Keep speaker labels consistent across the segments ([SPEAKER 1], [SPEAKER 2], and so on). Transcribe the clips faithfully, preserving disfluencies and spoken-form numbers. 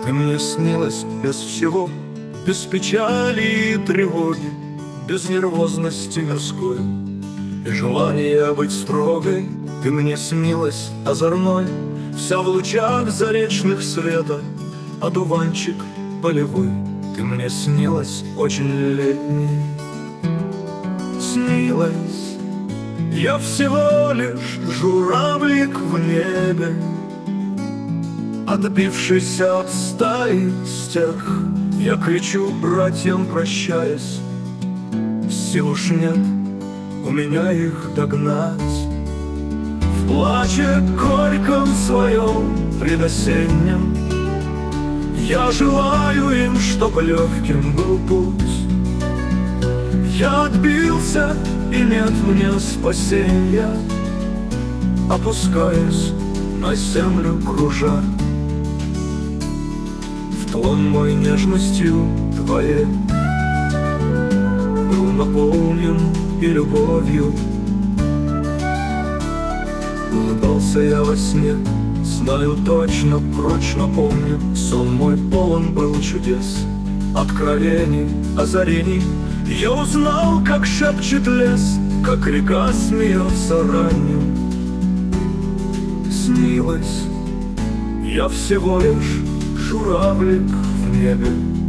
[SPEAKER 1] Ты мне снилась без всего, без печали и тревоги, без нервозности мирской и желания быть строгой. Ты мне снилась озорной, вся в лучах заречных света, одуванчик полевой. Ты мне снилась очень летней. Снилась я всего лишь журавлик в небе, отбившийся от стаи стерх. Я кричу братьям, прощаясь, сил уж нет у меня их догнать. В плаче горьком своем предосеннем я желаю им, чтоб легким был путь. Я отбился, и нет мне спасения, опускаясь на землю кружа. В тон мой нежностью твоей был наполнен и любовью. Улыбался я во сне, знаю точно, прочно помню. Сон мой полон был чудес, откровений, озарений. Я узнал, как шепчет лес, как река смеется ранним. Снилась я всего лишь журавлик в небе,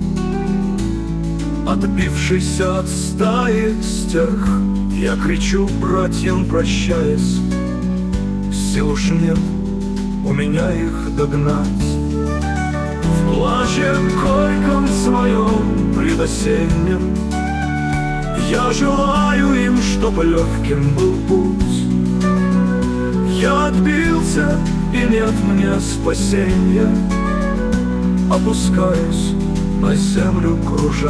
[SPEAKER 1] отбившийся от стаи стерх. Я кричу братьям, прощаясь, сил уж нет у меня их догнать. В плаче горьком своем предосеннем я желаю им, чтоб легким был путь. Я отбился, и нет мне спасения, опускаясь на землю кружа.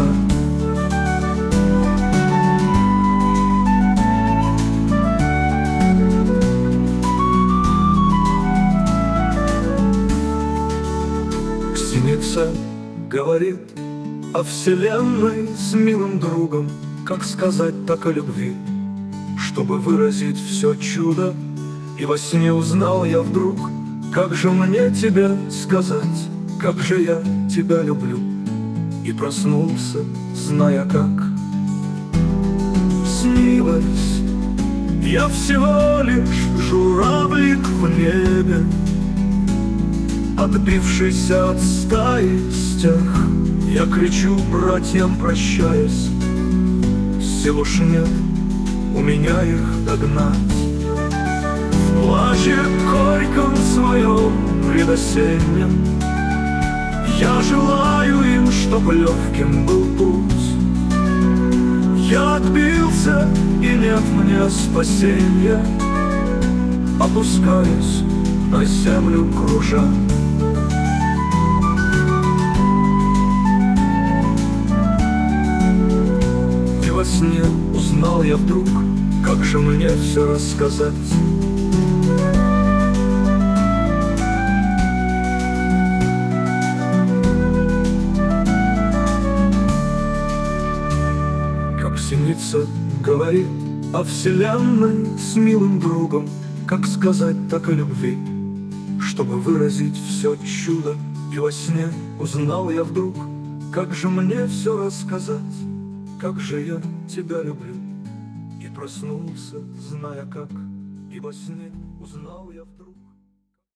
[SPEAKER 1] Синица говорит о вселенной с милым другом. Как сказать так о любви, чтобы выразить все чудо? И во сне узнал я вдруг, как же мне тебе сказать, как же я тебя люблю. И проснулся, зная как. Снилась я всего лишь журавлик в небе, отбившийся от стаи стерх. Я кричу братьям, прощаясь, сил уж нет у меня их догнать. В плаче горьком своем предосеннем я желаю им, чтоб легким был путь. Я отбился, и нет мне спасения, опускаясь на землю кружа. Во сне узнал я вдруг, как же мне все рассказать. Как синица говорит о вселенной с милым другом, как сказать так о любви, чтобы выразить все чудо. И во сне узнал я вдруг, как же мне все рассказать, как же я тебя люблю. И проснулся, зная как, и во сне узнал я вдруг.